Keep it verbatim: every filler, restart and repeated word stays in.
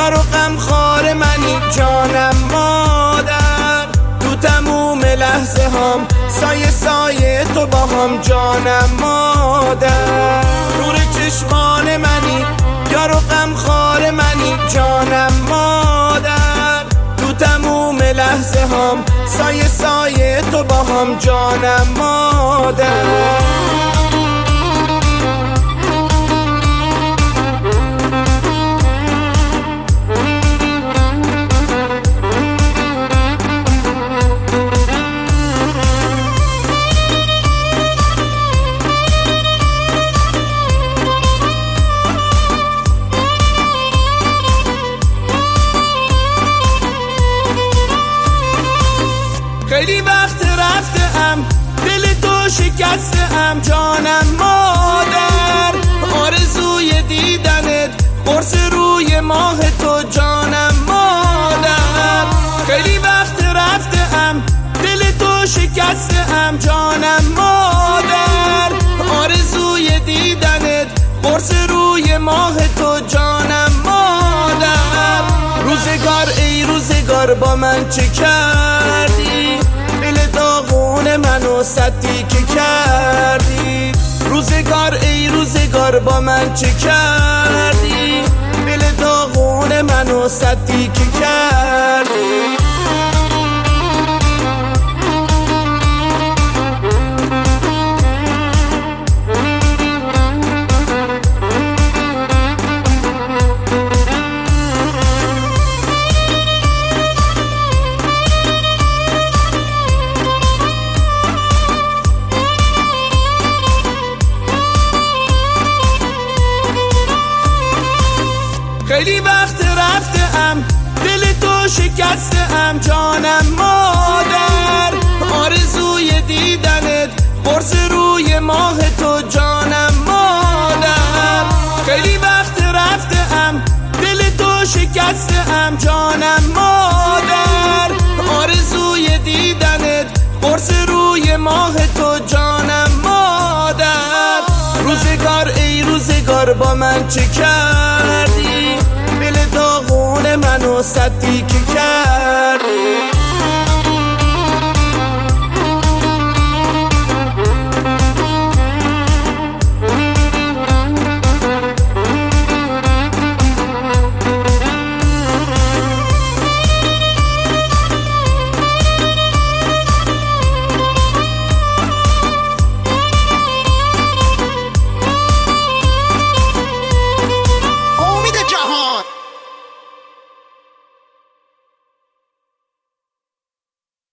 یار و غمخوار منی جانم مادر، تو تموم لحظه هم سایه سایه تو با هم جانم مادر، نور چشمان منی یار و غمخوار منی جانم مادر، تو تموم لحظه هم سایه سایه تو با هم جانم مادر. خیلی وقت رفتم دل تو شکستم جانم مادر، آرزوی دیدنت قرص روی ماه تو جانم مادر، خیلی وقت رفتم دل تو شکستم جانم مادر، آرزوی دیدنت قرص روی ماه تو جانم مادر، روزگار ای روزگار با من چه کردی، دل داغون منو سطحی که کردی، روزگار ای روزگار با من چه کردی، دل داغون منو سطحی که کردی. خیلی وقت رفتم دل تو شکستم جانم مادر، آرزوی دیدنت قرص روی ماه تو جانم مادر، خیلی وقت رفتم دل تو شکستم جانم مادر، آرزوی دیدنت قرص روی ماه تو جانم مادر، روزگار ای روزگار با من چه کردی، دل داغون منو سطحی که کردی.